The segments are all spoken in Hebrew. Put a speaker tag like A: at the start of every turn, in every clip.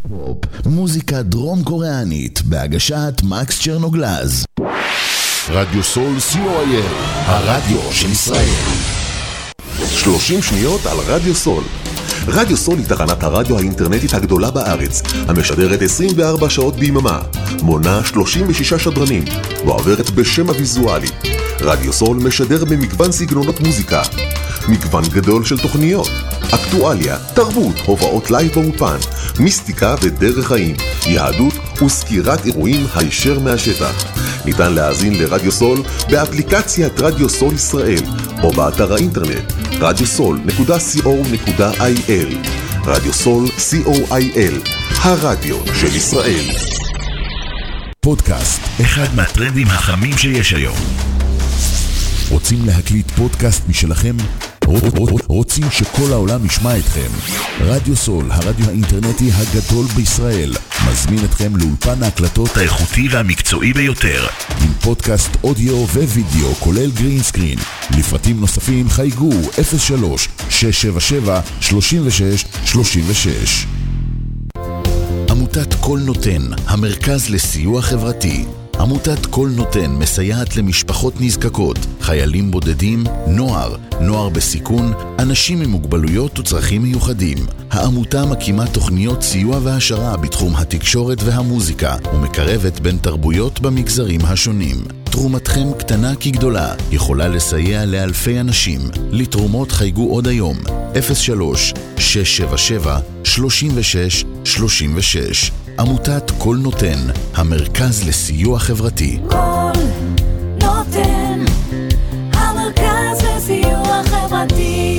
A: K-pop, מוזיקה דרום קוריאנית, בהגשת מקס צ'רנוגלז. רדיו סול co.il, הרדיו של ישראל.
B: 30 שניות על רדיו סול. רדיו סול היא תחנת הרדיו האינטרנטית הגדולה בארץ, המשדרת 24 שעות ביממה, מונה 36 שדרנים, ועוברת בשם הוויזואלי. רדיו סול משדר במגוון סגנונות מוזיקה, מגוון גדול של תוכניות, אקטואליה, תרבות, הופעות לייב באופן, מיסטיקה ודרך חיים, יהדות וסקירת אירועים הישר מהשטח. ניתן להאזין לרדיו סול באפליקציית רדיו סול ישראל, או באתר האינטרנט radiosol.co.il. רדיו סול co.il, הרדיו של ישראל.
A: פודקאסט, אחד מהטרנדים החמים שיש היום. רוצים להקליט פודקאסט משלכם? רוצים שכל העולם ישמע אתכם? רדיו סול, הרדיו האינטרנטי הגדול בישראל, מזמין אתכם לאולפן ההקלטות האיכותי והמקצועי ביותר, עם פודקאסט אודיו ווידאו כולל גרין סקרין. לפרטים נוספים חייגו 03-677-3636. עמותת כל נותן, המרכז לסיוע חברתי. עמותת כל נותן מסייעת למשפחות נזקקות, חיילים בודדים, נוער בסיכון, אנשים עם מוגבלויות וצרכים מיוחדים. העמותה מקימה תוכניות סיוע והשרה בתחום התקשורת והמוזיקה, ומקרבת בין תרבויות במגזרים השונים. תרומתכם קטנה כגדולה, יכולה לסייע לאלפי אנשים. לתרומות חייגו עוד היום, 03-677-3636. עמותת כל נותן, המרכז לסיוע חברתי.
C: כל נותן, המרכז לסיוע חברתי.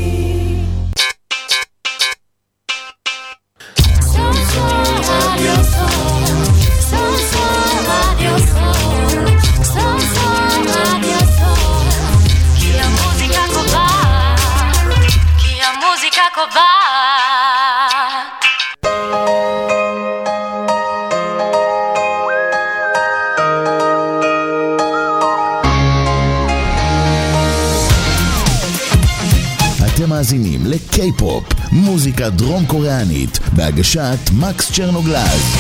A: אתם מאזינים לקיי-פופ, מוזיקה דרום קוריאנית, בהגשת מקס צ'רנוגלז.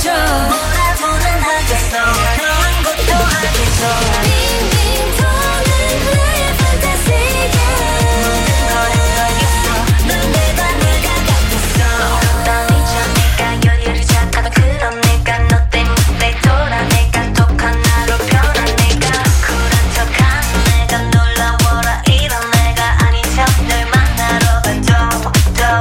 C: 줘 뭐라도는 하겠어 너한 것도 하겠어 빙빙 도는 나의 판타지야 모든 걸 했어야겠어 넌 내가 내가 같았어 난 잊으니까 열일이 착하던 그런 내가 너 때문에 돌아 내가 독한 나로 변한 내가 쿨한 척한 내가 놀라워라 이런 내가 아닌 척 널 만나러 가도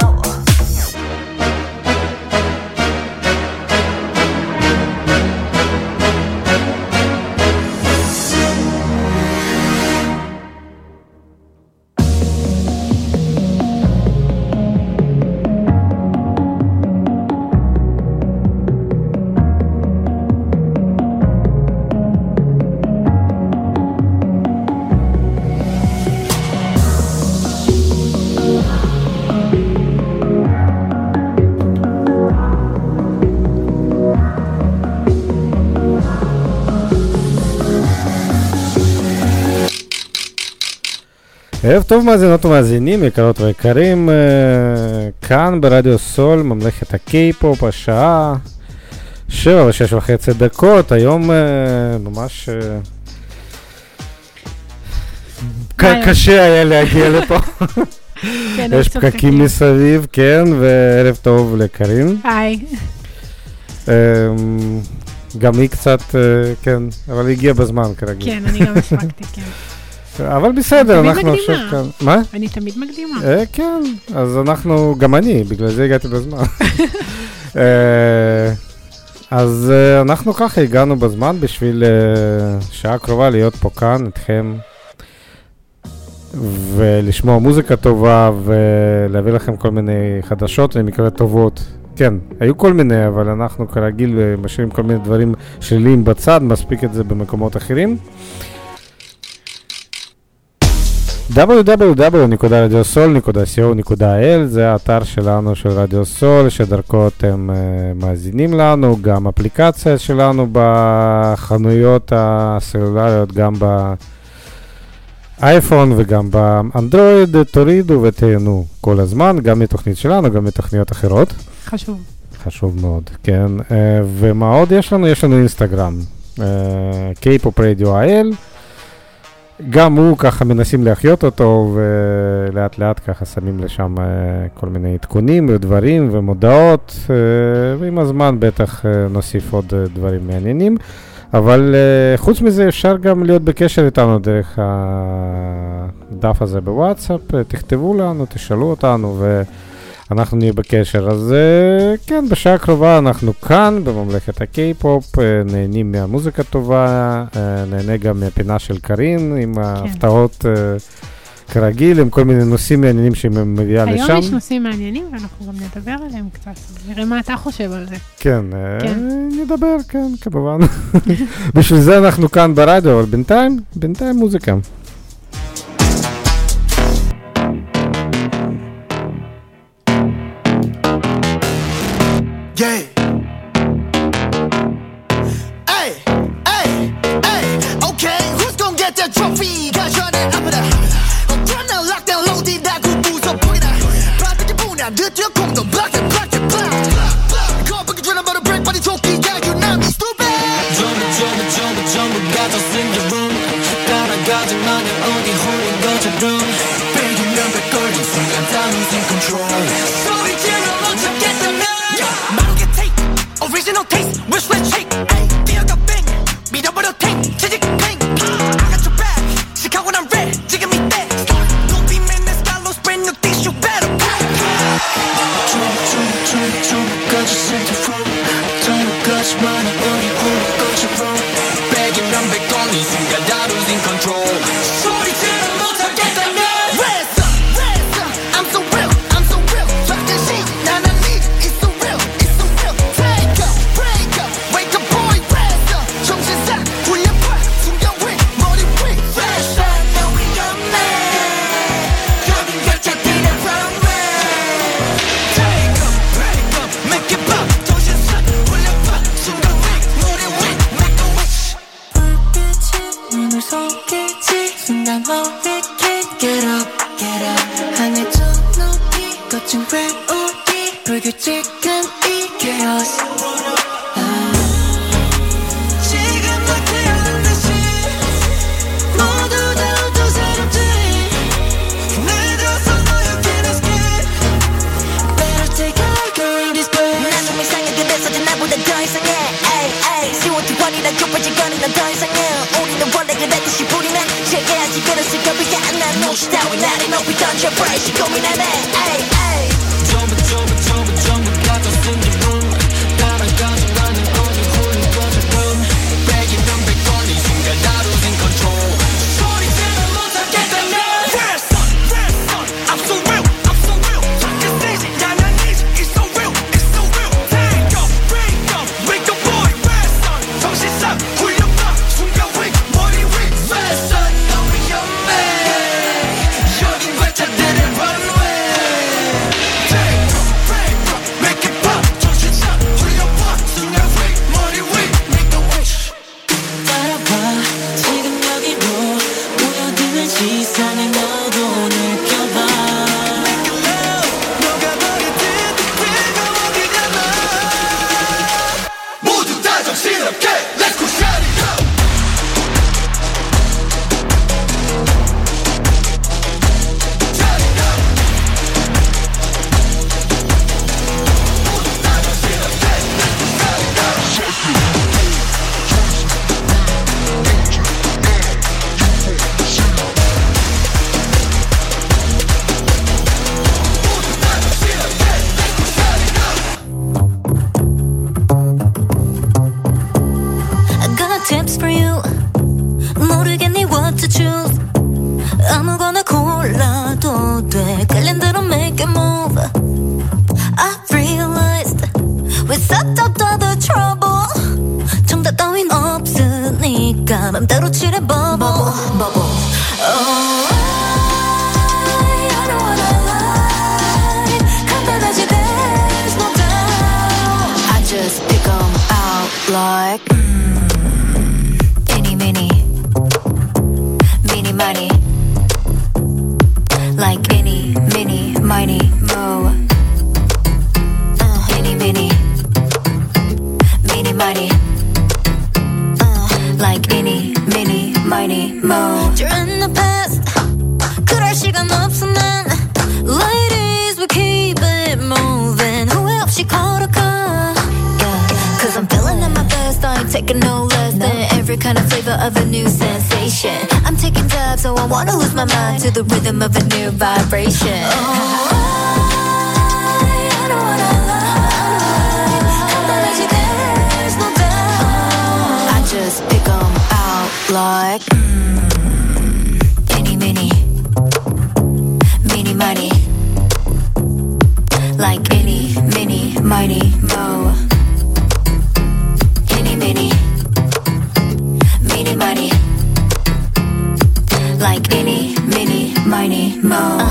D: ערב טוב מאזינות ומאזינים, יקרות ויקרים, כאן ברדיו סול, ממלכת הקיי-פופ, השעה 7:06:30. היום ממש קשה היה להגיע לפה. יש פקקים מסביב, כן, וערב טוב לקרים.
E: היי.
D: גם היא קצת, כן, אבל היא הגיעה בזמן כרגיל.
E: כן, אני גם הספקתי, כן.
D: אבל בסדר, אנחנו עכשיו כאן. מה?
E: אני תמיד מקדימה.
D: כן, אז אנחנו, גם אני, בגלל זה הגעתי בזמן. אז אנחנו ככה הגענו בזמן בשביל שעה קרובה להיות פה כאן איתכם ולשמוע מוזיקה טובה ולהביא לכם כל מיני חדשות ומקרות טובות. כן, היו כל מיני, אבל אנחנו כרגיל משאירים כל מיני דברים שליליים בצד, מספיק את זה במקומות אחרים. www.radiosol.co.il זה האתר שלנו של רדיו סול, שדרכו אתם מאזינים לנו, גם אפליקציה שלנו בחנויות הסלולריות, גם באייפון וגם באנדרואיד, תורידו ותהנו כל הזמן, גם מתוכנית שלנו, גם מתוכניות אחרות.
E: חשוב.
D: חשוב מאוד, כן. ומה עוד יש לנו? יש לנו אינסטגרם, K-Pop Radio IL, גם הוא ככה מנסים להחיות אותו, ולאט לאט ככה שמים לשם כל מיני עדכונים ודברים ומודעות, ועם הזמן בטח נוסיף עוד דברים מעניינים. אבל חוץ מזה אפשר גם להיות בקשר איתנו דרך הדף הזה בוואטסאפ, תכתבו לנו, תשאלו אותנו ואנחנו נהיה בקשר. אז כן, בשעה הקרובה אנחנו כאן בממלכת הקיי-פופ, נהנים מהמוזיקה טובה, נהנה גם מהפינה של קרין עם ההפתעות כרגיל, עם כל מיני נושאים מעניינים שהיא מביאה לשם.
E: היום יש נושאים מעניינים ואנחנו גם נדבר עליהם קצת, נראה מה אתה חושב על זה.
D: כן, נדבר, כן, כמובן. בשביל זה אנחנו כאן ברדיו, אבל בינתיים מוזיקה.
F: Yeah. Hey, hey, hey. Okay, who's gonna get that trophy? Cause you're the up there. Turn the lockdown, load it, that good booze up, put it out. Pop it, boom, now, do your condom, block it, block it, block. Call back, you're about to break, but it's okay, yeah, you're not me stupid. Jump, got us in the room. 따라가지 마냥 어디 홀린 거처럼. Baby, number golden, 순간 다 losing control. 소리 질러 멈춰, get the original taste, wish list shake. Ay, 뛰어가 bang, 밀어버려 tank, 취직 tank. I got your back, 시카 when I'm red, 지금 이때. Don't be man, this guy lost brand new things, you better pack. 좀 가지 center from. 좀 가지 마라 우리 홀로 꺼져로. Begging I'm back on you, 순간 다 losing control. 소리 질러 못하겠다 너. Raise up, I'm so real, fuck this shit, 나는 need, it's so real. Wake up boy, rest up. 정신사, 훈련파, 숨겨위, 머리 위. Fresh up, now we got mad. 여긴 갇혀있는 promise. Take up, break up, make it pop. 정신사, 훈련파, 숨겨위, 머리 위. Make a wish. 불빛이 눈을 속이지. 순간 허리케인. Get up, get up. 하늘 저 높이 거친 회오리. 불규칙한 이 chaos. 고민해내 에이 에이
G: 전부 가졌은 기분 따라가지 않는 거지 홀린 거지금 백이면 백번 이 순간 나루진 control 소리 지르 못하겠다면 Grandson I'm so real fucking stage yeah 난 easy it's so real Take off wake up boy grandson 정신상 굴려봐 숨겨 wig 머리 wig
F: Grandson 너무 위험해 여긴 관찰들의 runway
G: Take off make it pop 정신상 굴려봐 숨겨 wig 머리 wig make the wish
H: 따라와 지금 여기로 모여드는 시선을 너도 느껴봐
F: Make it love 녹아버리듯 뜨거워지잖아
G: 모두 다 정신없게 Let's go shut it up Shut it up 모두 다 정신없게 Let's go shut it up
C: I got tips for you. 모르겠니 what to choose. 아무거나 골라도 돼. 끌린 대로 make a move. I realized we set up all the trouble. 정답 따윈 없으니까 맘대로 칠해 bubble. Oh, I know what I like. 간단하지 there's no doubt. I just pick 'em out like Eeny, meeny, meeny, miny. Like any, mini, miny, mo. Eeny, meeny, meeny, miny. Like any, mini, miny, mo. You're in the past. 그럴 시간 없어 난. Ladies, we keep it moving. Who else she called a car? Yeah, 'cause I'm feeling at my best. I ain't taking no less than every kind of flavor of a new sensation. I'm taking dabs, so I wanna lose my mind to the rhythm of a new vibration. Oh, I know what I like. 간단하지 there's no doubt. I just pick 'em out like any, mini, mini, miny. Like any, mini, mighty, mo. Any, mini, mini, mighty. Like any, mini, mighty, mo.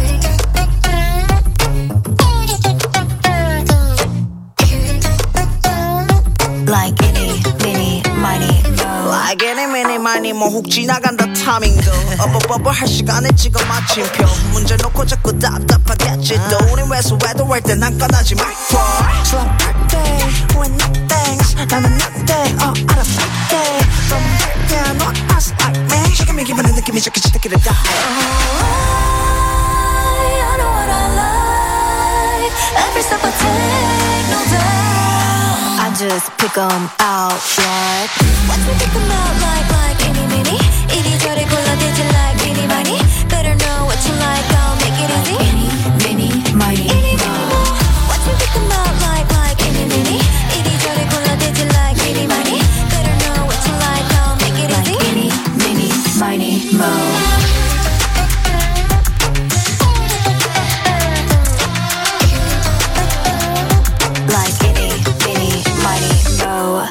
C: Like any, mini, mighty, mo.
F: Like any mini miny 뭐 훅 지나간다 타밍도 어버버버 할 시간에 찍어 마침표 문제 놓고 자꾸 답답하겠지 또 우린 왜소해도 할 땐 한건하지 말고 Slow birthday when nothing's 나는 nothing 알아 birthday From birthday 너 us like me 지금 이 기분의 느낌이 저기 지들끼리 다
C: I know what I like. Every step I take, no doubt. I just pick 'em out like. Watch me pick 'em out like any, mini. 이리저리 골라대지 like any, miny. Better know what you like, I'll make it easy. Any, mini, mighty, mo. Watch me pick 'em out like any, mini. 이리저리 골라대지 like any, miny. Better know what you like, I'll make it easy. Like any, mini, mighty, mo. Like any, mini, mighty, mo.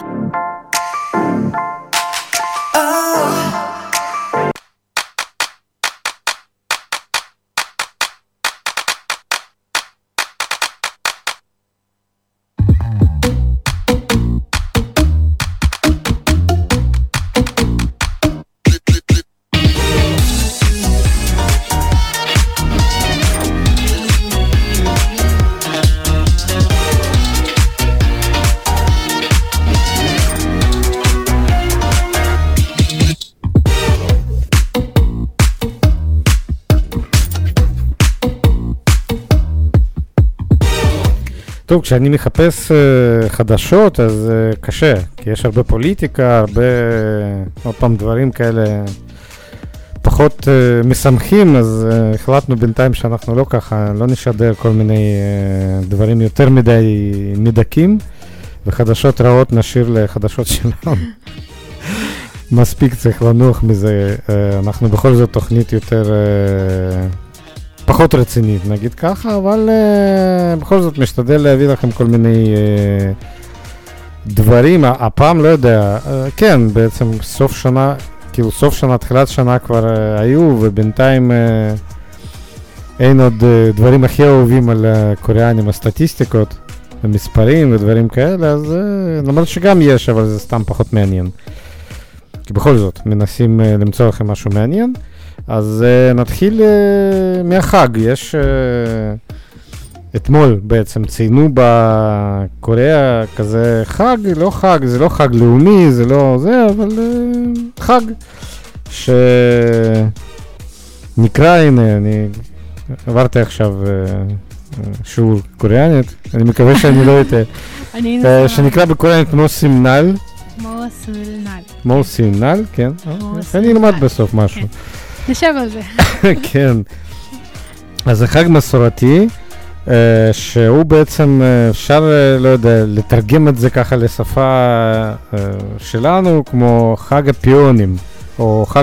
D: טוב, כשאני מחפש חדשות, אז קשה, כי יש הרבה פוליטיקה, הרבה, עוד פעם, דברים כאלה פחות משמחים, אז החלטנו בינתיים שאנחנו לא ככה, לא נשדר כל מיני דברים יותר מדי מדקים, וחדשות רעות נשאיר לחדשות שלנו. מספיק צריך לנוח מזה, אנחנו בכל זאת תוכנית יותר, פחות רצינית נגיד ככה, אבל בכל זאת משתדל להביא לכם כל מיני דברים, הפעם לא יודע, כן, בעצם סוף שנה, כאילו סוף שנה, תחילת שנה כבר היו, ובינתיים אין עוד דברים הכי אהובים על הקוריאנים, הסטטיסטיקות, המספרים ודברים כאלה, אז למרות שגם יש, אבל זה סתם פחות מעניין. כי בכל זאת, מנסים למצוא לכם משהו מעניין. אז נתחיל מהחג. יש אתמול בעצם ציינו בקוריאה כזה חג, לא חג, זה לא חג לאומי, זה לא זה, אבל חג שנקרא, הנה, אני עברתי עכשיו שיעור קוריאנית, אני מקווה שאני לא אטעה, שנקרא בקוריאנית מוסימנל. מוסימנל, כן. אני אלמד בסוף משהו.
E: נשב על זה.
D: כן. אז זה חג מסורתי, שהוא בעצם, אפשר, לא יודע, לתרגם את זה ככה לשפה שלנו, כמו חג הפיונים, או חג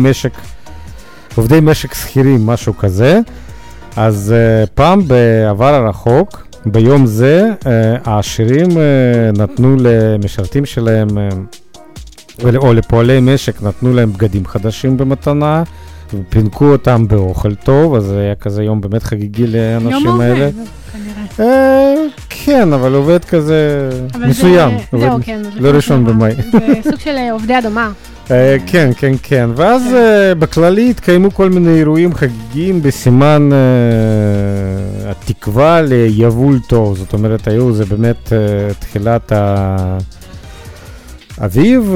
D: עובדי משק שכירים, משהו כזה. אז פעם בעבר הרחוק, ביום זה, העשירים נתנו למשרתים שלהם, או לפועלי משק, נתנו להם בגדים חדשים במתנה, ופינקו אותם באוכל טוב, אז זה היה כזה יום באמת חגיגי לאנשים האלה.
E: יום כנראה.
D: כן, אבל עובד כזה מסוים, לא ראשון במאי.
E: זה סוג של עובדי אדמה.
D: כן, כן, כן. ואז בכללי התקיימו כל מיני אירועים חגיגיים בסימן התקווה ליבול טוב. זאת אומרת, זה באמת תחילת האביב,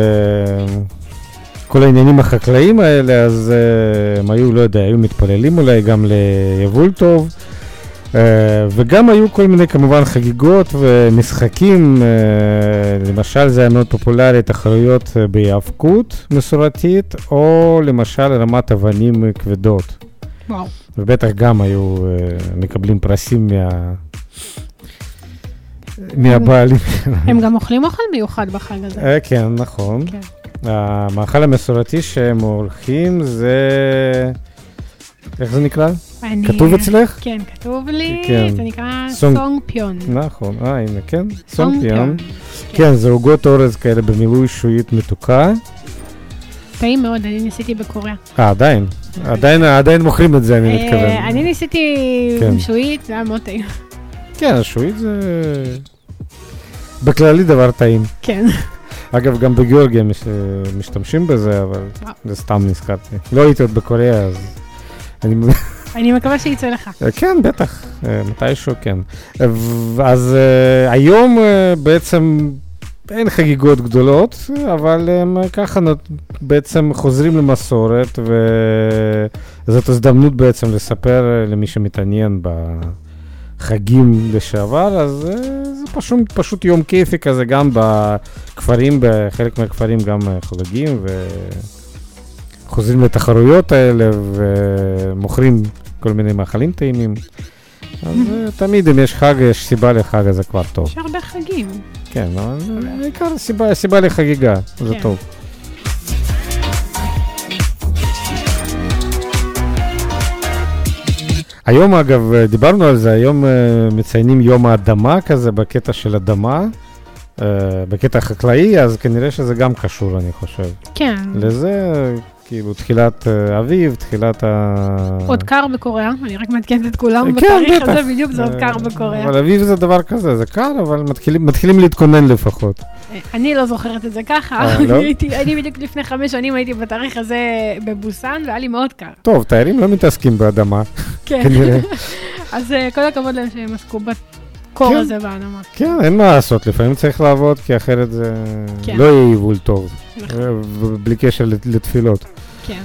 D: וכל העניינים החקלאיים האלה, אז הם היו, לא יודע, היו מתפללים אולי גם ליבול טוב. וגם היו כל מיני כמובן חגיגות ומשחקים, למשל זה היה מאוד פופולרי, תחרויות בהיאבקות מסורתית, או למשל רמת אבנים כבדות.
E: וואו.
D: ובטח גם היו מקבלים פרסים מהבעלים.
E: הם גם אוכלים אוכל מיוחד בחג הזה.
D: כן, נכון. המאכל המסורתי שהם אורחים זה, איך זה נקרא? כתוב אצלך?
E: כן, כתוב לי,
D: כן.
E: זה נקרא סונג פיון.
D: נכון, הנה, כן, סונג פיון. כן, זה עוגות אורז כאלה במילוי שועית מתוקה.
E: טעים מאוד, אני ניסיתי בקוריאה.
D: עדיין מוכרים את זה, אני מתכוון.
E: אני ניסיתי עם שועית, זה היה מאוד טעים.
D: כן, השועית זה בכללי דבר טעים.
E: כן.
D: אגב, גם בגיאורגיה משתמשים בזה, אבל זה סתם נזכרתי. לא הייתי עוד בקוריאה, אז
E: אני מקווה שיצא לך.
D: כן, בטח, מתישהו כן. אז היום בעצם אין חגיגות גדולות, אבל הם ככה בעצם חוזרים למסורת, וזאת הזדמנות בעצם לספר למי שמתעניין בחגים לשעבר, אז זה פשוט יום כיפי כזה, גם בכפרים, בחלק מהכפרים גם חוגגים, חוזרים לתחרויות האלה ומוכרים כל מיני מאכלים טעימים. אז תמיד אם יש חג, יש סיבה לחג, אז זה כבר טוב.
E: יש הרבה חגים.
D: כן, אבל בעיקר סיבה לחגיגה, זה טוב. היום אגב, דיברנו על זה, היום מציינים יום האדמה כזה, בקטע של אדמה, בקטע חקלאי, אז כנראה שזה גם קשור, אני חושב.
E: כן.
D: לזה, כאילו, תחילת אביב, תחילת
E: עוד קר בקוריאה, אני רק מתקנת את כולם בתאריך הזה, בדיוק זה עוד קר בקוריאה.
D: אבל אביב זה דבר כזה, זה קר, אבל מתחילים להתכונן לפחות.
E: אני לא זוכרת את זה ככה, אני בדיוק לפני 5 שנים הייתי בתאריך הזה בבוסן, והיה לי מאוד קר.
D: טוב, תיירים לא מתעסקים באדמה,
E: כנראה. אז כל הכבוד להם שהם עסקו בקור הזה באדמה.
D: כן, אין מה לעשות, לפעמים צריך לעבוד, כי אחרת זה לא יהיה יבול טוב, בלי קשר לתפילות.
E: כן.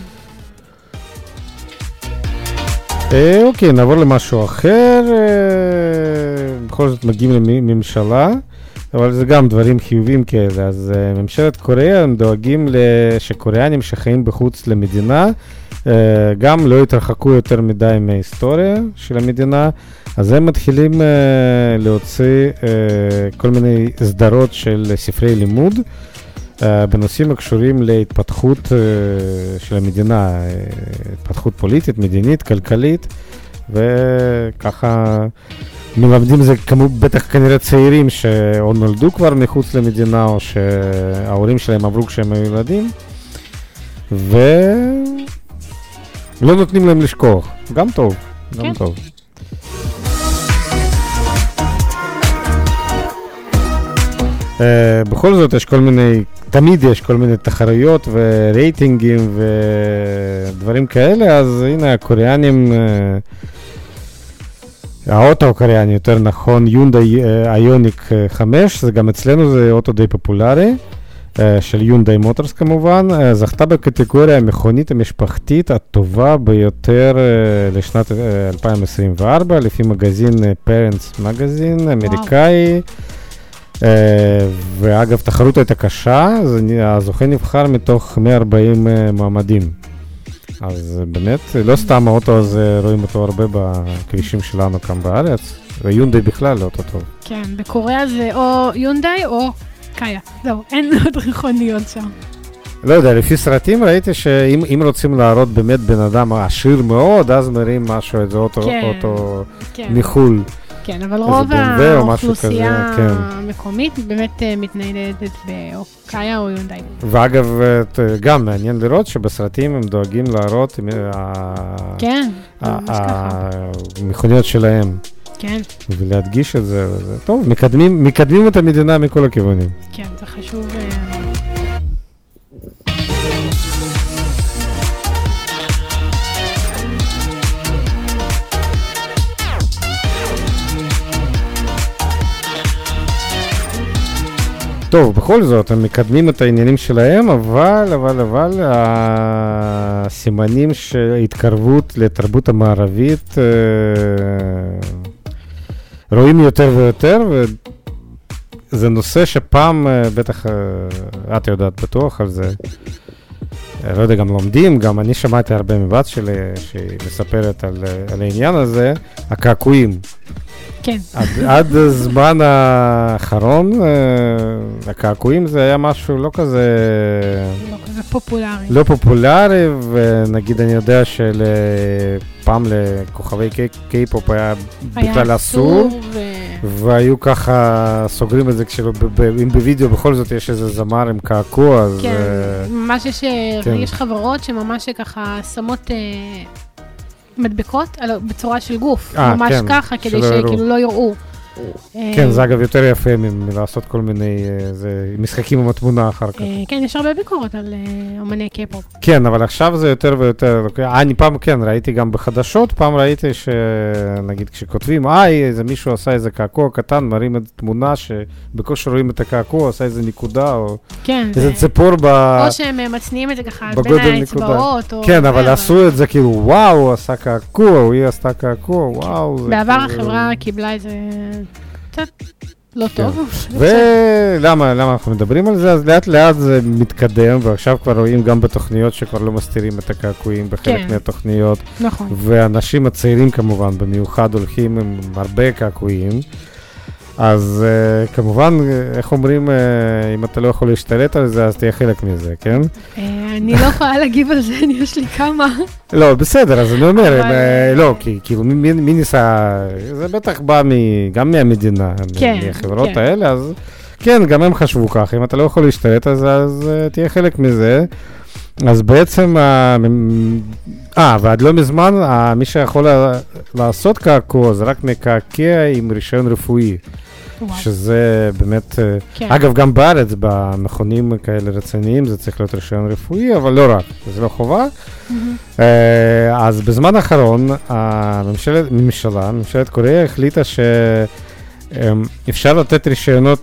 D: אוקיי, נעבור למשהו אחר. בכל זאת מגיעים לממשלה. אבל זה גם דברים חיובים כאלה. אז ממשלת קוריאה, הם דואגים שקוריאנים שחיים בחוץ למדינה, גם לא יתרחקו יותר מדי מההיסטוריה של המדינה, אז הם מתחילים להוציא כל מיני סדרות של ספרי לימוד, בנושאים הקשורים להתפתחות של המדינה, התפתחות פוליטית, מדינית, כלכלית, וככה מלמדים זה בטח כנראה צעירים שאו נולדו כבר מחוץ למדינה, או שההורים שלהם עברו כשהם היו ילדים, ולא נותנים להם לשכוח. גם טוב, גם טוב. בכל זאת יש כל מיני, תמיד יש כל מיני תחרויות ורייטינגים ודברים כאלה, אז הנה הקוריאנים, האוטו הקוריאני יותר נכון, יונדאי איוניק 5, זה גם אצלנו, זה אוטו די פופולרי, של יונדאי מוטורס כמובן, זכתה בקטגוריה המכונית המשפחתית הטובה ביותר לשנת 2024, לפי מגזין Parents Magazine, אמריקאי. ואגב, תחרות הייתה קשה, הזוכה נבחר מתוך 140 מועמדים. אז באמת, לא סתם האוטו הזה, רואים אותו הרבה בכבישים שלנו כאן בארץ, ויונדאי בכלל לא אותו טוב.
E: כן, בקוריאה זה או יונדאי או קאיה. זהו, אין עוד מכוניות שם.
D: לא יודע, לפי סרטים ראיתי שאם רוצים להראות באמת בן אדם עשיר מאוד, אז מראים משהו, איזה אוטו מחול.
E: כן, אבל רוב האוכלוסייה המקומית באמת מתניידת בקאיה או יונדאי.
D: ואגב, גם מעניין לראות שבסרטים הם דואגים להראות המכוניות שלהם.
E: כן.
D: ולהדגיש את זה. טוב, מקדמים את המדינה מכל הכיוונים.
E: כן, זה חשוב.
D: טוב, בכל זאת, הם מקדמים את העניינים שלהם, אבל הסימנים של התקרבות לתרבות המערבית רואים יותר ויותר, וזה נושא שפעם, בטח את יודעת בטוח על זה, לא יודע, גם לומדים, גם אני שמעתי הרבה מבת שלי שהיא מספרת על העניין הזה, הקעקועים.
E: כן.
D: עד הזמן האחרון, הקעקועים זה היה משהו לא כזה
E: פופולרי.
D: לא פופולרי, ונגיד אני יודע שפעם לכוכבי קיי-פופ היה בכלל אסור, והיו ככה סוגרים את זה אם בווידאו בכל זאת יש איזה זמר עם קעקוע, אז...
E: כן, ממש יש חברות שממש ככה שמות... מדבקות בצורה של גוף, ממש ככה, כדי שכאילו לא יראו.
D: כן, זה אגב יותר יפה מלעשות כל מיני משחקים עם התמונה אחר כך.
E: כן, יש הרבה ביקורת על אומני קיי-פופ.
D: כן, אבל עכשיו זה יותר ויותר, אני פעם כן, ראיתי גם בחדשות, פעם ראיתי שנגיד כשכותבים, איזה מישהו עשה איזה קעקוע קטן, מראים את תמונה שבקושי רואים את הקעקוע, עשה איזה נקודה, או איזה ציפור
E: או שהם מצניעים את זה ככה בין האצבעות.
D: כן, אבל עשו את זה כאילו, וואו, הוא עשה קעקוע, או היא עשתה קעקוע, וואו.
E: בעבר החברה קיבלה איזה... קצת לא טוב.
D: ולמה אנחנו מדברים על זה? אז לאט לאט זה מתקדם, ועכשיו כבר רואים גם בתוכניות שכבר לא מסתירים את הקעקועים בחלק מהתוכניות.
E: נכון.
D: ואנשים הצעירים כמובן, במיוחד הולכים עם הרבה קעקועים. אז כמובן, איך אומרים, אם אתה לא יכול להשתלט על זה, אז תהיה חלק מזה, כן?
E: אני לא יכולה להגיב על זה, יש לי כמה.
D: לא, בסדר, אז אני אומר, לא, כאילו, מי ניסה, זה בטח בא גם מהמדינה, מהחברות האלה, אז כן, גם הם חשבו כך, אם אתה לא יכול להשתלט על זה, אז תהיה חלק מזה. אז בעצם, ועד לא מזמן, מי שיכול לעשות קעקוע, זה רק מקעקע עם רישיון רפואי. שזה באמת, אגב גם בארץ במכונים כאלה רציניים זה צריך להיות רישיון רפואי, אבל לא רק, זה לא חובה. אז בזמן האחרון ממשלת קוריאה החליטה שאפשר לתת רישיונות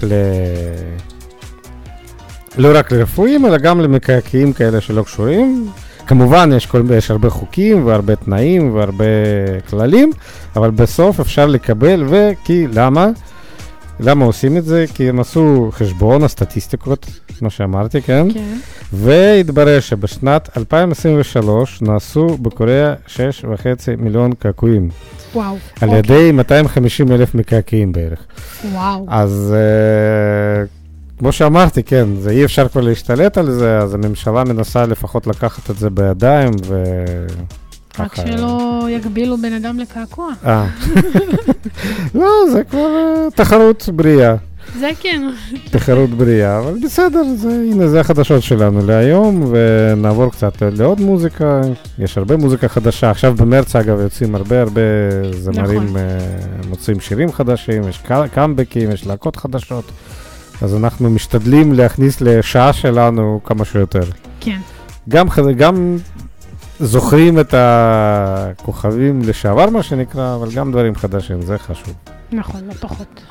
D: לא רק לרפואיים, אלא גם למקעקעים כאלה שלא קשורים. כמובן יש הרבה חוקים והרבה תנאים והרבה כללים, אבל בסוף אפשר לקבל, וכי למה? למה עושים את זה? כי הם עשו חשבון, הסטטיסטיקות, מה שאמרתי, כן? כן. והתברר שבשנת 2023 נעשו בקוריאה 6.5 מיליון קעקועים.
E: וואו.
D: על ידי 250,000 מקעקעים בערך.
E: וואו.
D: אז כמו שאמרתי, כן, זה אי אפשר כבר להשתלט על זה, אז הממשלה מנסה לפחות לקחת את זה בידיים
E: רק שלא יגבילו בן אדם לקעקוע.
D: לא, זה כבר תחרות בריאה.
E: זה כן.
D: תחרות בריאה, אבל בסדר, הנה זה החדשות שלנו להיום, ונעבור קצת לעוד מוזיקה. יש הרבה מוזיקה חדשה. עכשיו במרץ, אגב, יוצאים הרבה זמרים, מוצאים שירים חדשים, יש קאמבקים, יש להקות חדשות. אז אנחנו משתדלים להכניס לשעה שלנו כמה שיותר.
E: כן.
D: גם זוכרים את הכוכבים לשעבר, מה שנקרא, אבל גם דברים חדשים, זה חשוב.
E: נכון, לא פחות.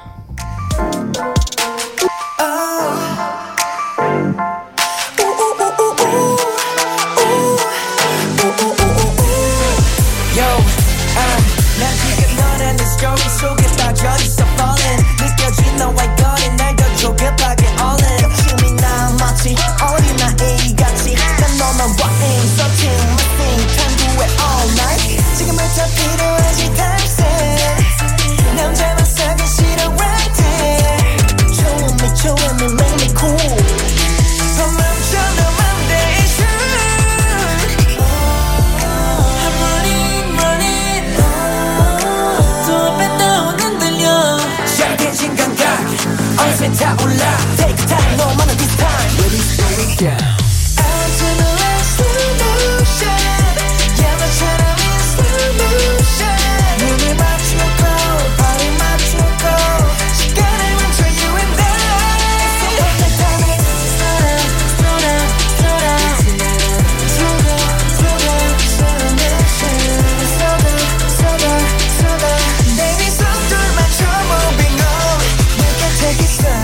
G: Take time, no matter this time. Ready, slow it down. Out to the last slow motion. Yeah, my channel is slow motion. 눈을 맞추고, 발을 맞추고, 시간을 멈춰 you and I. So what the time is? Slow down, slow down, slow down. Slow down, slow down, slow motion. Slow down, slow down, slow down. Baby, 손들만 쳐 moving on. You can take it slow.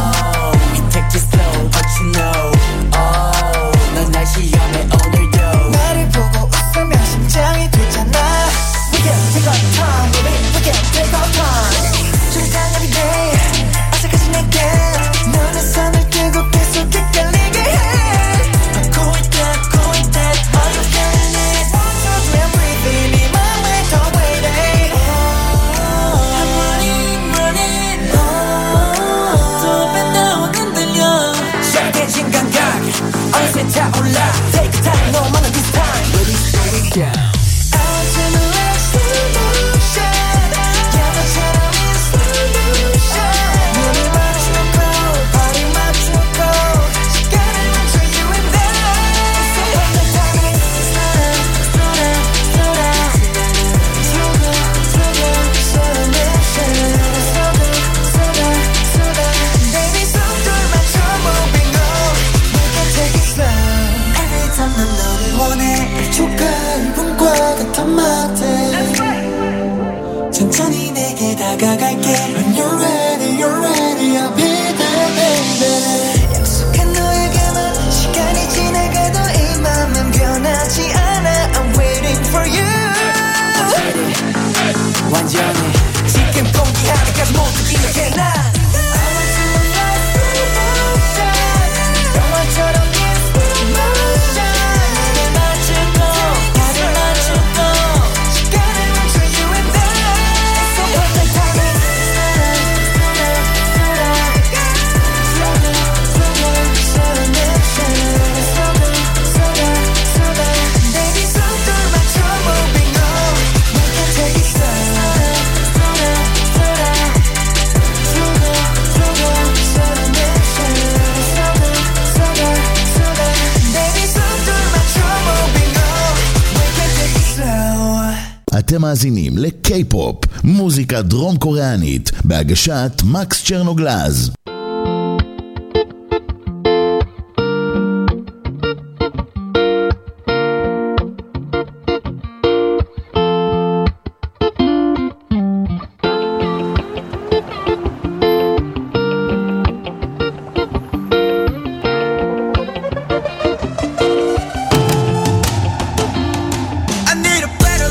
G: Take time, no matter this time. Ready, slow it down. Out to the last slow motion. Yeah, my channel is slow motion. 눈을 맞추고, 발을 맞추고, 시간을 멈춰 you and I. So what the time is? Slow down, slow down, slow down. Slow down, slow down, slow motion. Slow down, slow down, slow down. Baby, 손들만 쳐 moving on. We can take it slow. 난 너를 원해 초가을봄과 같은 마트 천천히 내게 다가갈게 When you're ready, you're ready I'll be there, baby 약속한 너에게만 시간이 지나가도 이 맘은 변하지 않아 I'm waiting for you 완전히 지금 공기하기까지 모두 기억해 난 I want to fly through motion 영화처럼
A: אתם מאזינים לקיי-פופ, מוזיקה דרום קוריאנית, בהגשת מקס צ'רנוגלז.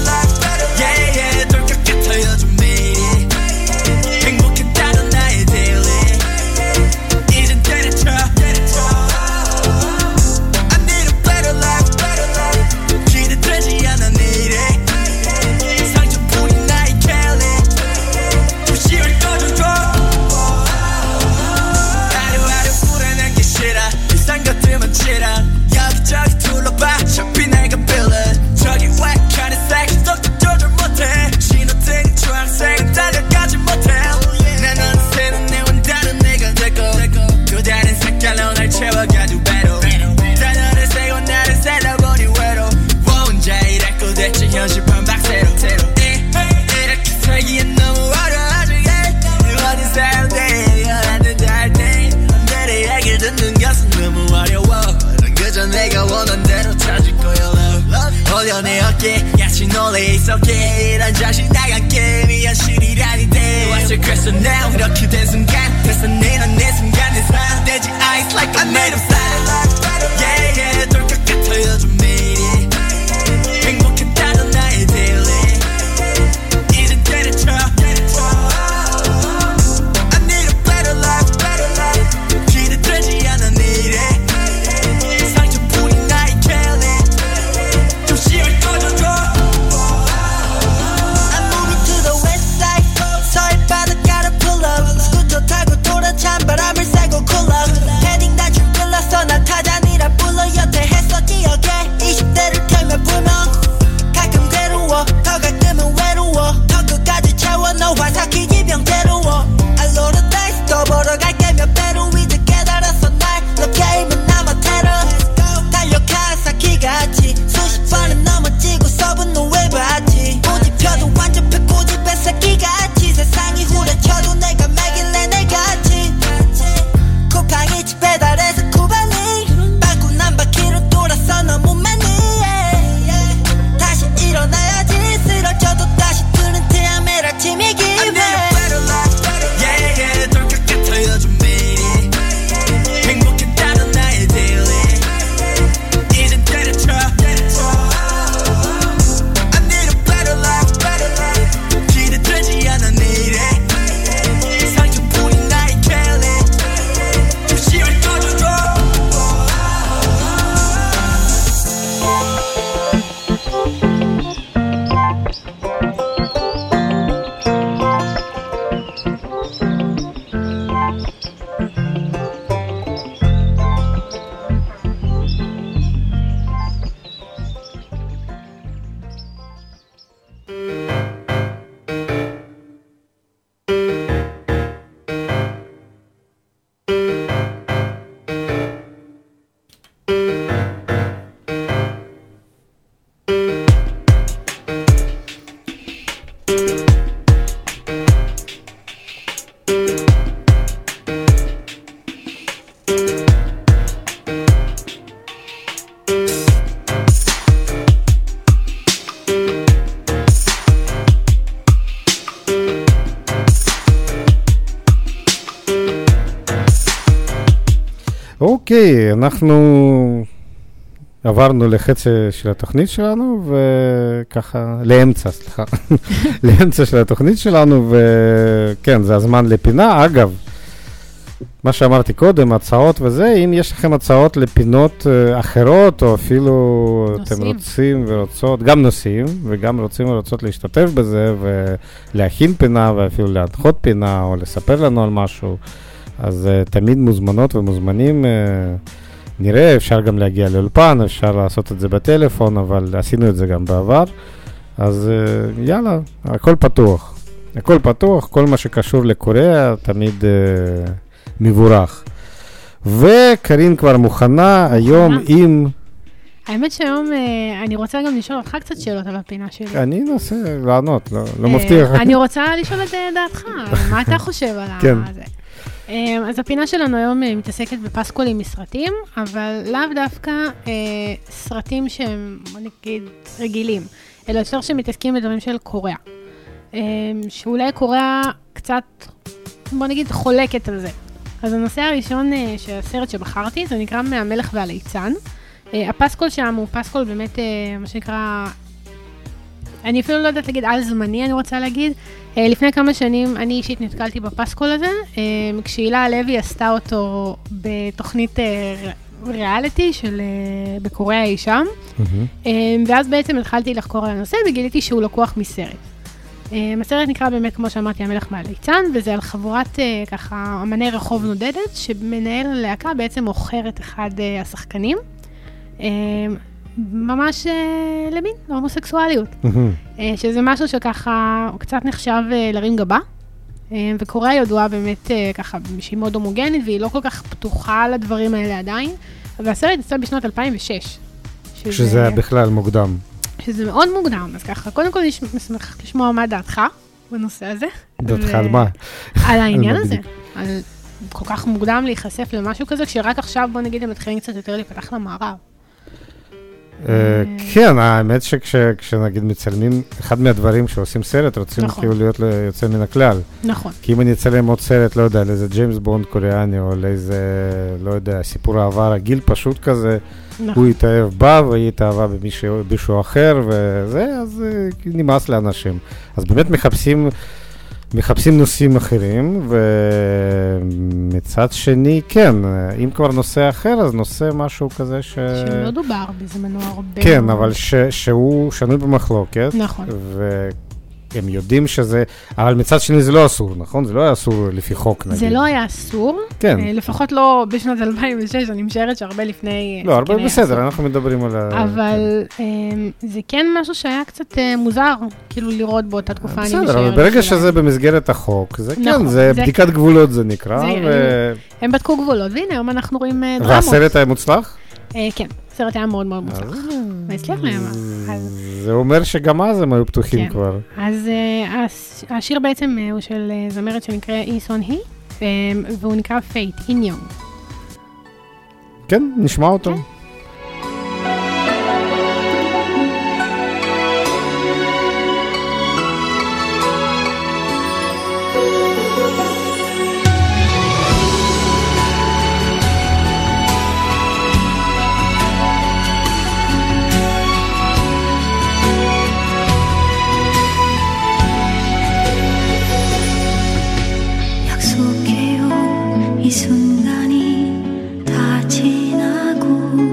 G: 행복했다던 나에 대해
F: 있었게 같이 놀래 있었게 이런 자신 나갈게 미연실이라니 돼 What's your question now 이렇게 된 순간 됐어 내는 내 순간에서 되지 ice like I made of side Yeah yeah 돌 것 같아 요즘 매일이 행복했다던 나의 daily 이젠 때려쳐 I need a better life 기대되지 않아 미래 상처뿐인 나의 캘리 조심히 꺼져줘 I'm moving to the west side 서해 바닷가를 pull up 스쿠터 타고 돌아 찬바람을 쐬고 cool up 헤딩 단추 끌렸어 난 타잔이라 불러 여태 했어 기억해 20대를 털면 불멍 가끔 괴로워 더 가끔은 외로워 더 끝까지 채워 너와 사귀기 병대로워 I roll the dice 또 보러 갈게 몇 배로 이제 깨달았어 날 너 게임은 남아 테러 달려 카사키같이 수십 번은 넘어지고서는 너 왜 봤지 꼬집혀도 완전 펴꼬집의 새끼같이 세상이 후려쳐도 내가 매길래 내같이 쿠팡이치 배달해서 쿠발링 밟고 난 바퀴로 돌아서 너무 많이 다시 일어나야지 쓰러져도 다시 뜨는 태양 매일 아침이 기회 Yeah yeah 돌 것 같아 요즘 매일이 행복했다던 나의 daily 이젠 때려쳐 I need a better life 기대되지 않아 미래 상처뿐인 나의 캘리 조심히 꺼져줘
D: אוקיי, אנחנו עברנו לחצי של התוכנית שלנו, וככה, לאמצע של התוכנית שלנו, וכן, זה הזמן לפינה. אגב, מה שאמרתי קודם, הצעות וזה, אם יש לכם הצעות לפינות אחרות, או אפילו אתם רוצים ורוצות, גם נושאים, וגם רוצים ורוצות להשתתף בזה, ולהכין פינה, ואפילו להנחות פינה, או לספר לנו על משהו, אז תמיד מוזמנות ומוזמנים, נראה, אפשר גם להגיע לאולפן, אפשר לעשות את זה בטלפון, אבל עשינו את זה גם בעבר, אז יאללה, הכל פתוח. הכל פתוח, כל מה שקשור לקוריאה תמיד מבורך. וקרין כבר מוכנה היום עם...
E: האמת שהיום אני רוצה גם לשאול אותך קצת שאלות על הפינה שלי.
D: אני אנסה לענות, לא מבטיח.
E: אני רוצה לשאול את דעתך, מה אתה חושב על זה? אז הפינה שלנו היום מתעסקת בפסקולים מסרטים, אבל לאו דווקא סרטים שהם, בוא נגיד, רגילים, אלא יותר שמתעסקים בדברים של קוריאה. שאולי קוריאה קצת, בוא נגיד, חולקת על זה. אז הנושא הראשון של הסרט שבחרתי, זה נקרא מהמלך והליצן. הפסקול שם הוא פסקול באמת, מה שנקרא, אני אפילו לא יודעת להגיד על זמני, אני רוצה להגיד. לפני כמה שנים אני אישית נתקלתי בפסקול הזה, כשהילה הלוי עשתה אותו בתוכנית ריאליטי של בקוריאה אי שם, ואז בעצם התחלתי לחקור על הנושא וגיליתי שהוא לקוח מסרט. הסרט נקרא באמת, כמו שאמרתי, המלך מהליצן, וזה על חבורת ככה אמני רחוב נודדת, שמנהל הלהקה בעצם מוכר את אחד השחקנים, ממש למין, להומוסקסואליות. שזה משהו שככה קצת נחשב להרים גבה, וקוריאה ידועה באמת ככה שהיא מאוד הומוגנית, והיא לא כל כך פתוחה לדברים האלה עדיין, והסרט יצא בשנות 2006.
D: שזה היה בכלל מוקדם.
E: שזה מאוד מוקדם, אז ככה, קודם כל נשמח לשמוע מה דעתך בנושא הזה.
D: דעתך על מה?
E: על העניין הזה. על כל כך מוקדם להיחשף למשהו כזה, כשרק עכשיו בוא נגיד הם מתחילים קצת יותר להיפתח למערב.
D: כן, האמת שכשנגיד מצלמים, אחד מהדברים שעושים סרט, רוצים כאילו להיות יוצא מן הכלל.
E: נכון.
D: כי אם אני אצלם עוד סרט, לא יודע, לאיזה ג'יימס בונד קוריאני, או לאיזה, לא יודע, סיפור אהבה רגיל פשוט כזה, הוא יתאהב בה, והיא התאהבה במישהו אחר, וזה, אז נמאס לאנשים. אז באמת מחפשים נושאים אחרים, ומצד שני, כן, אם כבר נושא אחר, אז נושא משהו כזה
E: שלא דובר בזמנו הרבה.
D: כן, אבל שהוא שנוי במחלוקת.
E: נכון.
D: הם יודעים שזה, אבל מצד שני זה לא אסור, נכון? זה לא היה אסור לפי חוק, נגיד.
E: זה לא היה אסור,
D: כן.
E: לפחות לא בשנת 2006, אני משערת שהרבה לפני...
D: לא, הרבה בסדר, אנחנו מדברים על
E: אבל זה כן משהו שהיה קצת מוזר, כאילו לראות באותה תקופה, אני משערת.
D: בסדר, אבל ברגע שזה במסגרת החוק, זה כן, זה בדיקת גבולות זה נקרא.
E: הם בדקו גבולות, והנה, היום אנחנו רואים דרמות.
D: והסרט היה מוצלח?
E: כן, הסרט היה מאוד מאוד מוצלח. והצליח להם.
D: זה אומר שגם אז הם היו פתוחים כבר.
E: אז השיר בעצם הוא של זמרת שנקרא אי סון הי, והוא נקרא פייט, אין יום.
D: כן, נשמע אותו.
C: 이 순간이 다 지나고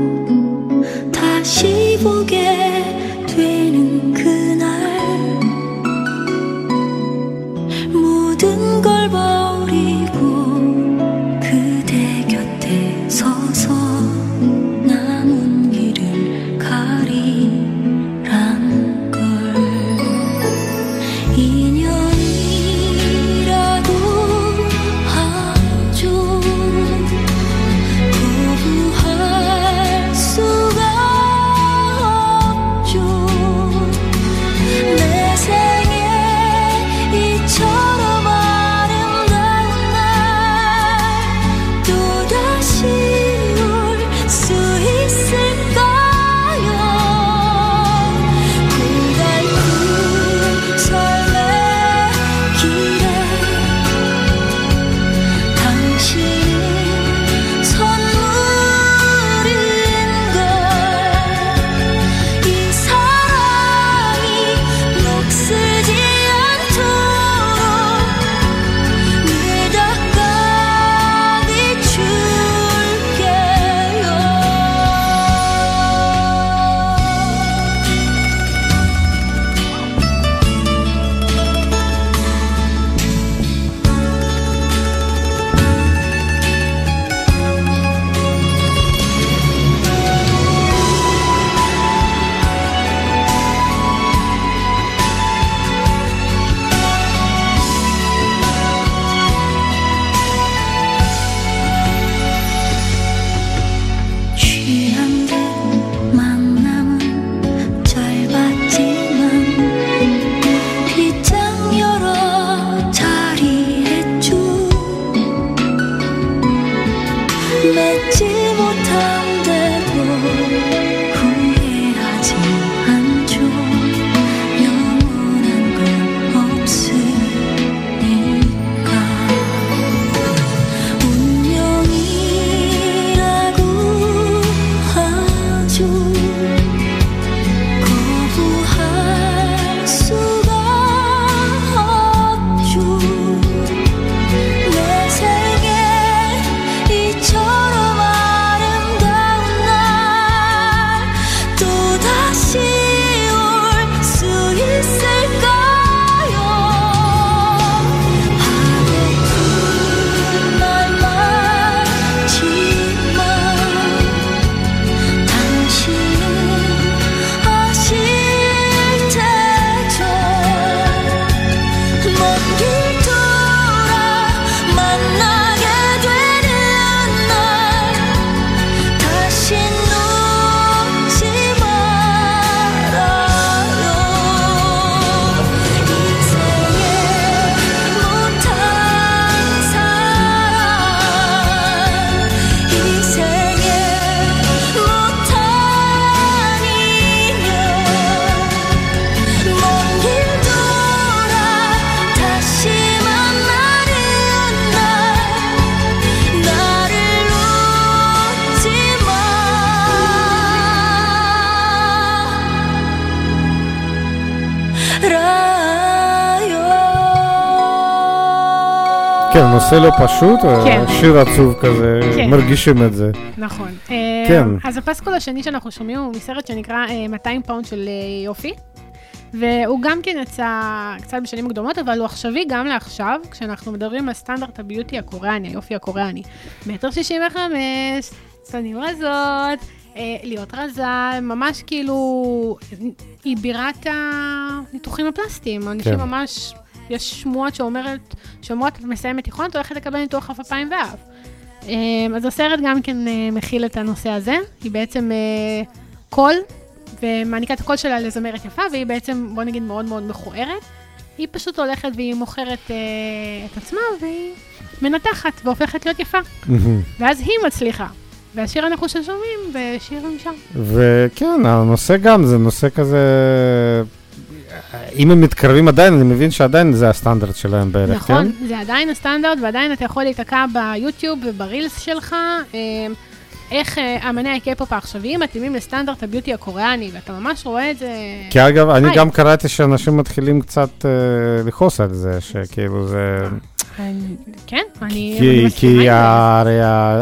D: כן, נושא לא פשוט,
E: כן.
D: שיר עצוב כזה,
E: כן.
D: מרגישים את זה.
E: נכון.
D: כן.
E: אז הפסקול השני שאנחנו שומעים הוא מסרט שנקרא 200 פאונד של יופי, והוא גם כן יצא קצת בשנים הקדומות, אבל הוא עכשווי גם לעכשיו, כשאנחנו מדברים על סטנדרט הביוטי הקוריאני, היופי הקוריאני. 1.65 מטר, צנים רזות, להיות רזה, ממש כאילו, היא בירת הניתוחים הפלסטיים. אנשים ממש, יש שמועות שאומרת את מסיימת תיכון, את הולכת לקבל ניתוח אף אפיים ואף. אז הסרט גם כן מכיל את הנושא הזה. היא בעצם קול, ומעניקה את הקול שלה לזמרת יפה, והיא בעצם, בוא נגיד, מאוד מאוד מכוערת. היא פשוט הולכת והיא מוכרת את עצמה, והיא מנתחת והופכת להיות יפה. ואז היא מצליחה. והשיר אנחנו ששומעים, ושיר משם.
D: וכן, הנושא גם, זה נושא כזה... אם הם מתקרבים עדיין, אני מבין שעדיין זה הסטנדרט שלהם בערך, כן?
E: נכון, זה עדיין הסטנדרט, ועדיין אתה יכול להתעקע ביוטיוב וברילס שלך, איך אמני הקיי-פופ העכשוויים מתאימים לסטנדרט הביוטי הקוריאני, ואתה ממש רואה את זה...
D: כי אגב, אני גם קראתי שאנשים מתחילים קצת לכעוס על זה, שכאילו זה...
E: כן, אני מסכימה עם זה.
D: כי הרי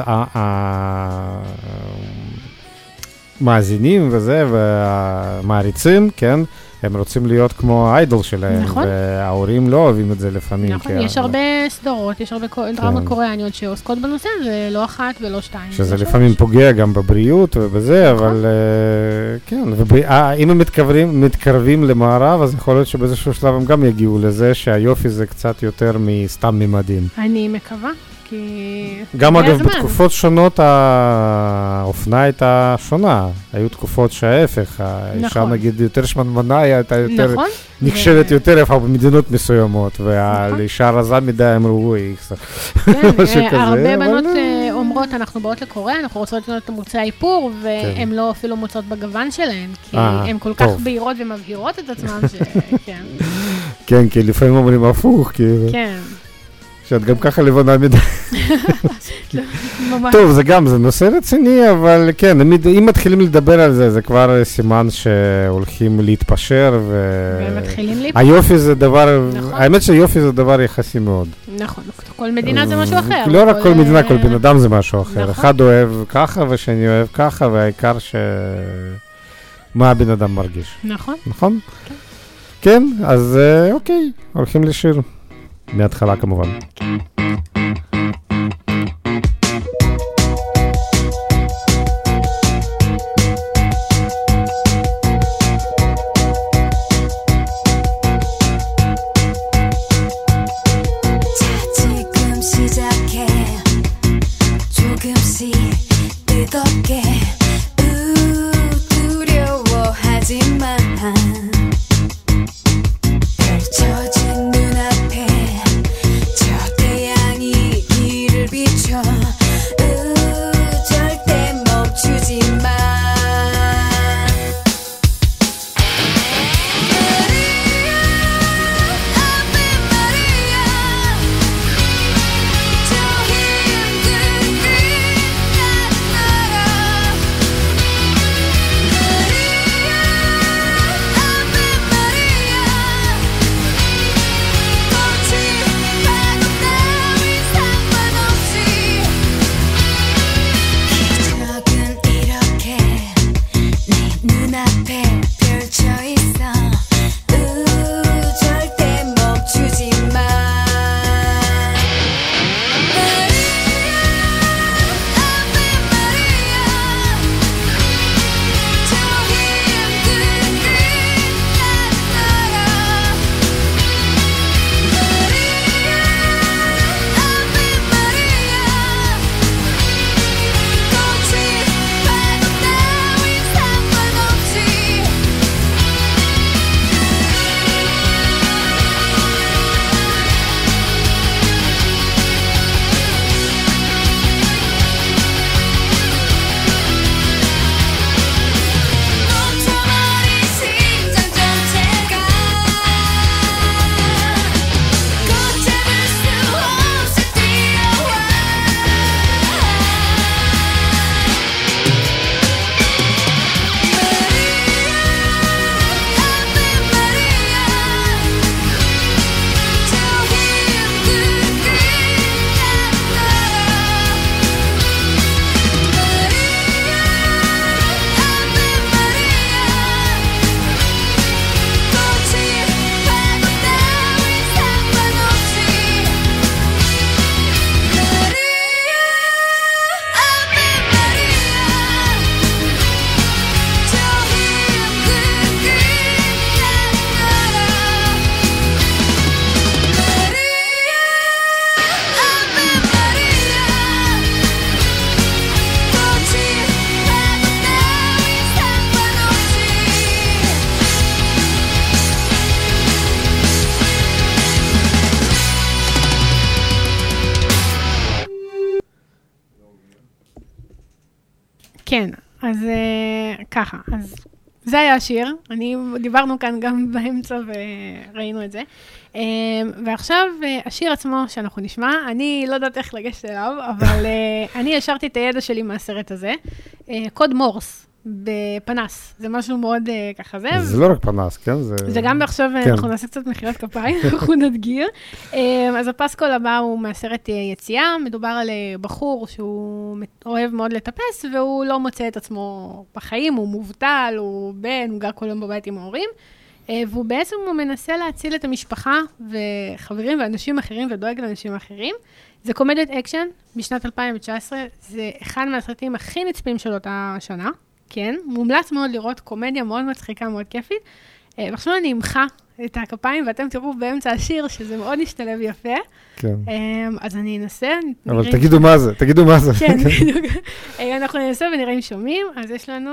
D: המאזינים וזה, והמעריצים, כן? הם רוצים להיות כמו האיידול שלהם,
E: נכון.
D: וההורים לא אוהבים את זה לפעמים.
E: נכון, יש הרבה סדרות, יש הרבה דרמות קוריאניות שעוסקות בנושא, זה לא אחת ולא שתיים.
D: שזה לפעמים פוגע גם בבריאות ובזה, אבל כן, אם הם מתקרבים למערב, אז יכול להיות שבאיזשהו שלב הם גם יגיעו לזה שהיופי זה קצת יותר מסתם ממדים.
E: אני מקווה.
D: גם אגב, בתקופות שונות האופנה הייתה שונה. היו תקופות שההפך, האישה נגיד יותר שמנמנה, הייתה יותר נחשבת יותר איפה במדינות מסוימות, והאישה רזה מדי אמרו,
E: כן, הרבה בנות אומרות, אנחנו באות לקוריאה, אנחנו רוצות לראות את מוצאי האיפור, והן לא אפילו מוצאות בגוון שלהן, כי הן כל כך בהירות ומבהירות את עצמן,
D: כן, כי לפעמים אומרים הפוך,
E: כן.
D: שאת גם ככה לבנה מדי. טוב, זה גם, זה נושא רציני, אבל כן, אם מתחילים לדבר על זה, זה כבר סימן שהולכים להתפשר,
E: ומתחילים להתפשר.
D: היופי זה דבר, האמת שיופי זה דבר יחסי מאוד.
E: נכון, כל מדינה זה משהו אחר.
D: לא רק כל מדינה, כל בן אדם זה משהו אחר. אחד אוהב ככה, ושני אוהב ככה, והעיקר מה הבן אדם מרגיש.
E: נכון.
D: נכון? כן, אז אוקיי, הולכים לשיר. מההתחלה כמובן.
E: כן, אז ככה, אז זה היה השיר, דיברנו כאן גם באמצע וראינו את זה. ועכשיו השיר עצמו שאנחנו נשמע, אני לא יודעת איך לגשת אליו, אבל אני השארתי את הידע שלי מהסרט הזה. קוד מורס בפנס, זה משהו מאוד ככה זה.
D: זה לא רק פנס, כן?
E: זה גם עכשיו אנחנו נעשה קצת מחיאות כפיים, אנחנו נדגיר. אז הפסקול הבא הוא מהסרט יציאה, מדובר על בחור שהוא אוהב מאוד לטפס, והוא לא מוצא את עצמו בחיים, הוא מובטל, הוא בן, הוא גר כל יום בבית עם ההורים, והוא בעצם מנסה להציל את המשפחה וחברים ואנשים אחרים ודואג לאנשים אחרים. זה קומדיית אקשן משנת 2019, זה אחד מהסרטים הכי נצפים של אותה שנה, כן, מומלץ מאוד לראות קומדיה מאוד מצחיקה, מאוד כיפית. ועכשיו אני אמחה את הכפיים, ואתם תראו באמצע השיר שזה מאוד נשתלב יפה.
D: כן.
E: אז אני אנסה.
D: אבל תגידו מה זה, תגידו מה זה.
E: כן, בדיוק. אנחנו ננסה ונראה אם שומעים, אז יש לנו...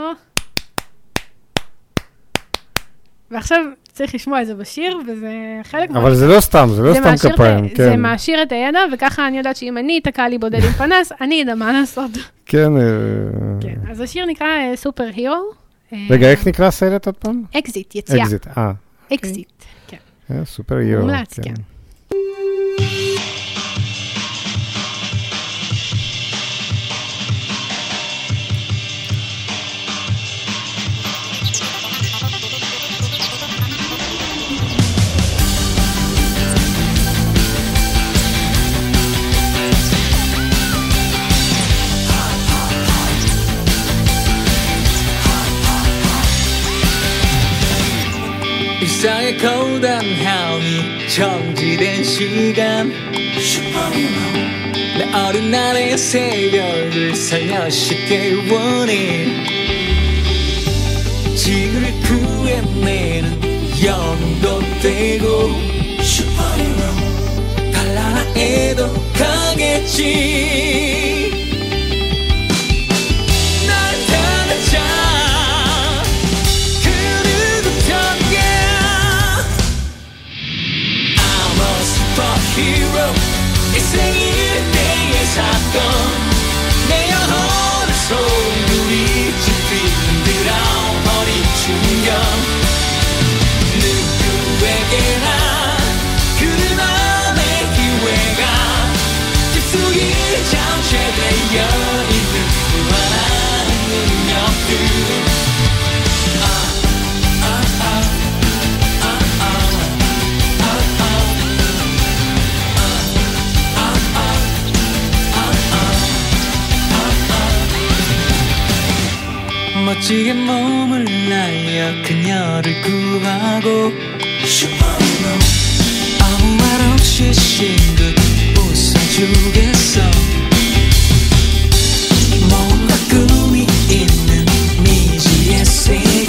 E: ועכשיו צריך לשמוע את זה בשיר, וזה חלק מה...
D: אבל זה לא סתם, זה לא סתם כפיים.
E: זה מעשיר את הידע, וככה אני יודעת שאם אני אתקע לי בודד עם פנס, אני יודע מה לעשות.
D: כן.
E: אז השיר נקרא סופר הירו.
D: רגע, איך נקרא הסרט עוד פעם?
E: אקזיט, יציאה.
D: אקזיט,
E: אקזיט, כן.
D: סופר הירו.
E: מומלץ, כן.
H: 在口袋后面充一点时间내 어린 날의 새벽을 살려시게 원해 지구를 구해내는 영웅도 되고 달라라 해도 가겠지 날 따라자 Hero 인생일 때의 사건 내 영혼을 소리 짙은 어린 충격 누구에게나 그는 안의 기회가 깊숙이 잠재되어 있는 무한한 능력들 멋지게 몸을 날려 그녀를 구하고 아무 말 없이 싱긋 웃어주겠어 뭔가 꿈이 있는 미지의 세계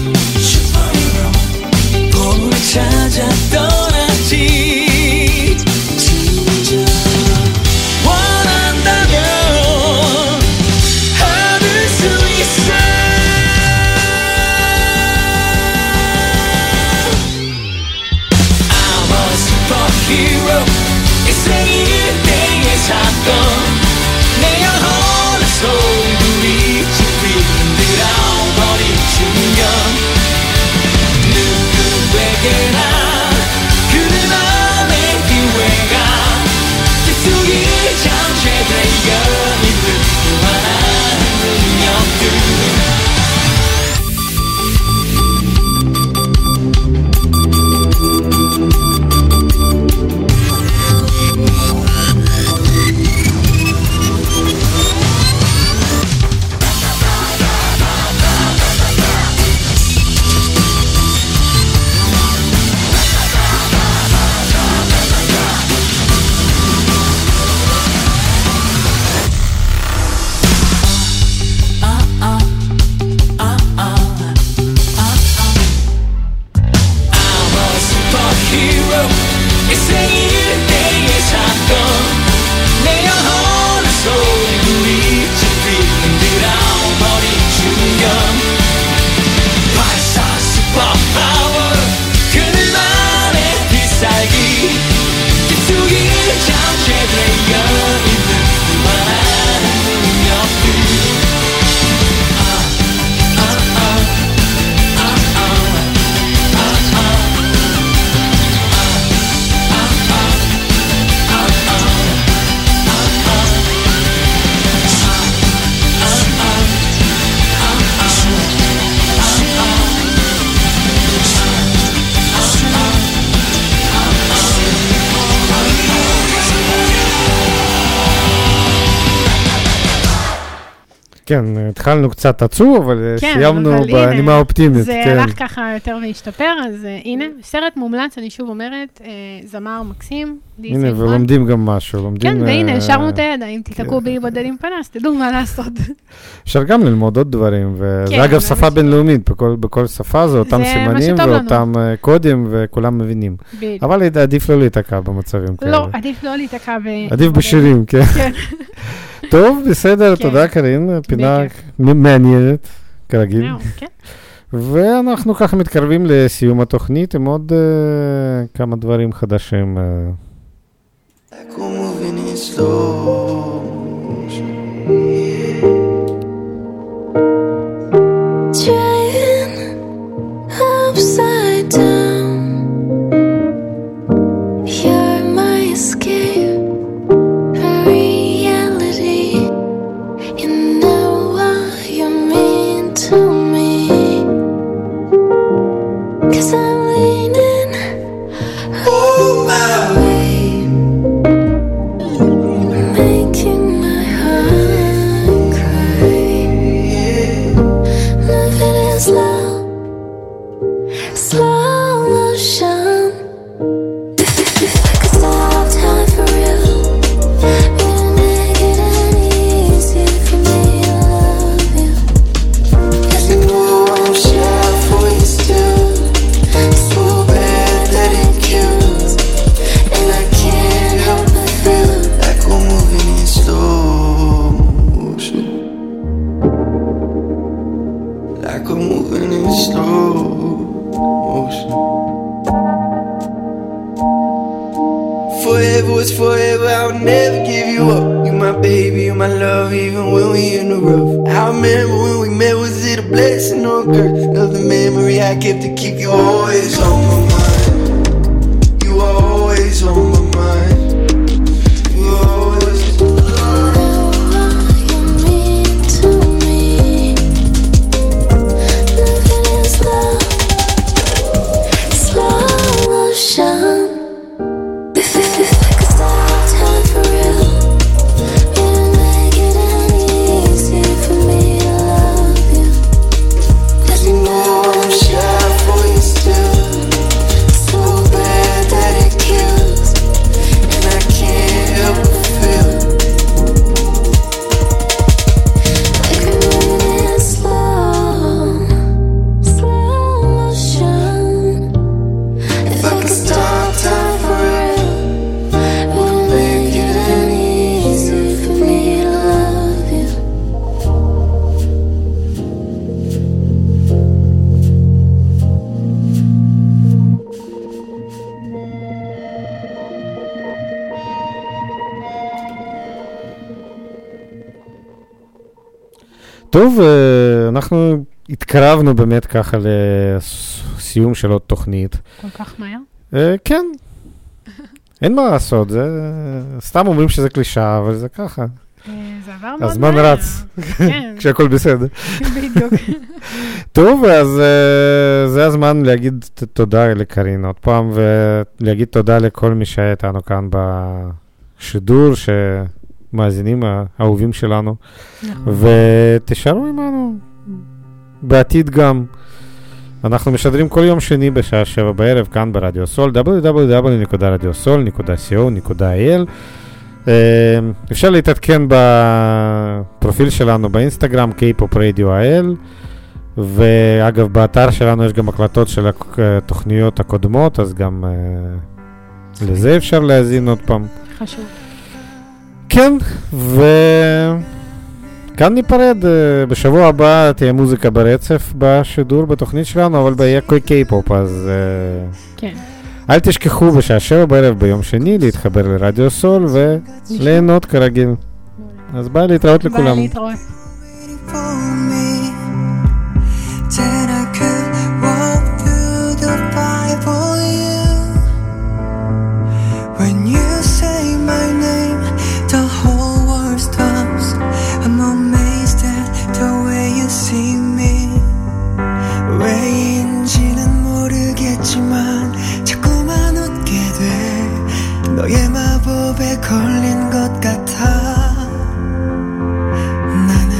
H: 봄을 찾아 떠나지 원한다면 하늘 수 있어 Hero 인생일 때의 사건
D: כן, התחלנו קצת עצוב, אבל
E: כן,
D: סיימנו
E: אבל
D: בנימה
E: הנה,
D: אופטימית.
E: זה
D: כן.
E: הלך ככה יותר והשתפר, אז הנה, סרט מומלץ, אני שוב אומרת, זמר מקסים, די
D: הנה,
E: סיינברג.
D: ולומדים גם משהו. לומדים,
E: כן, והנה, השארנו את הידיים, תתקעו בי בודד עם פנס, תדעו מה לעשות.
D: אפשר גם ללמוד עוד דברים, וזה
E: כן,
D: אגב
E: זה
D: שפה
E: מה
D: בינלאומית, בכל שפה זה אותם
E: זה מה
D: סימנים
E: שטוב לנו.
D: ואותם קודים, וכולם מבינים.
E: בדיוק.
D: אבל עדיף לא להיתקע במצבים כאלה.
E: לא, עדיף לא להיתקע
D: עדיף בשירים, כן.
E: כן.
D: טוב, בסדר,
E: כן.
D: תודה קרין, פינה
E: בכיף.
D: מעניינת, כרגיל.
E: זהו, כן.
D: ואנחנו ככה מתקרבים לסיום התוכנית עם עוד כמה דברים חדשים.
I: Like we're moving in slow motion.
C: Driving upside down. You're my escape from reality. You know what you mean to me. 'Cause I'm leaning all my way. Making my heart cry. Living in slow motion. If I could stop time for real, it'd make it any easier for me to love you. 'Cause you know I'm shy for you still. So bad that it kills, and I can't help but feel
I: Like we're moving in slow motion. Like we're moving in slow motion. Forever was forever, I'll never give you up. You my baby, you my love, even when we in the rough. I remember when we met, was it a blessing or a curse? Another memory I kept to keep you always on my mind. You always on my mind. You always.
C: what you mean to me. Living in slow motion. If I could stop time for real, it'd make it any easier for me to love you. 'Cause you know I'm shy for you still. So bad that it kills,
I: And I can't help but feel
C: like we're moving in slow motion. If I could stop time for real, it'd make it any easier for me to love you.
D: טוב, אנחנו התקרבנו באמת ככה לסיום של עוד תוכנית.
E: כל כך מהר.
D: כן, אין מה לעשות, זה סתם אומרים שזה קלישה, אבל זה ככה.
E: זה עבר מאוד מהר.
D: הזמן רץ,
E: כן,
D: כשהכל בסדר.
E: בדיוק.
D: טוב, אז זה הזמן להגיד תודה לקרין עוד פעם, ולהגיד תודה לכל מי שהיה איתנו כאן בשידור, שמאזינים האהובים שלנו, ותשארו עמנו בעתיד גם. אנחנו משדרים כל יום שני בשעה 7 בערב כאן ברדיו סול, www.radiosol.co.il. אפשר להתעדכן בפרופיל שלנו באינסטגרם, K-pop Radio IL, ואגב באתר שלנו יש גם הקלטות של התוכניות הקודמות, אז גם לזה אפשר להזין עוד פעם.
E: חשוב.
D: כן, כאן ניפרד, בשבוע הבא תהיה מוזיקה ברצף בשידור בתוכנית שלנו, אבל ביהיה K-pop, אז
E: כן.
D: אל תשכחו בשעה 7 בערב ביום שני להתחבר לרדיו סול וליהנות כרגיל. אז ביי, להתראות לכולם.
E: ביי, להתראות.
F: for me. Then I could walk through the fire for you. When you say my name, the whole world stops. I'm amazed at the way you see me. 왜인지는 모르겠지만 자꾸만 웃게 돼. 너의 마법에 걸린 것 같아. 나는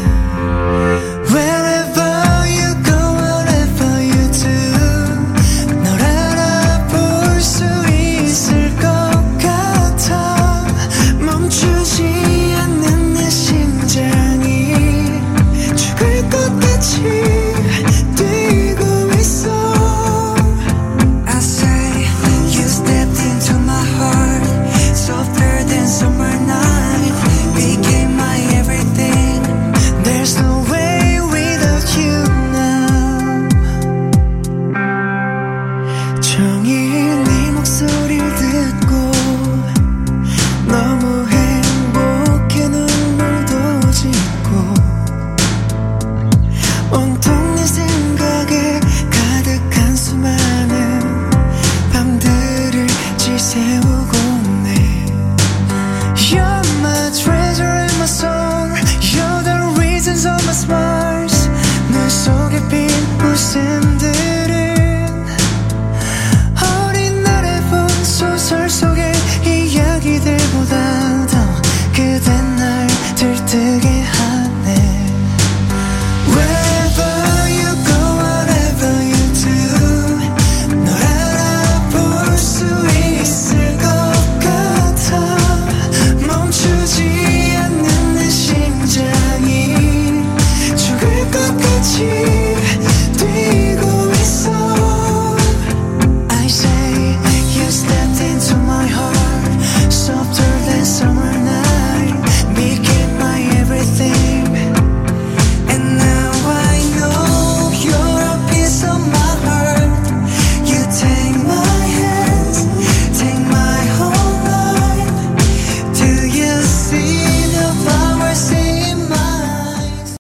I: 세워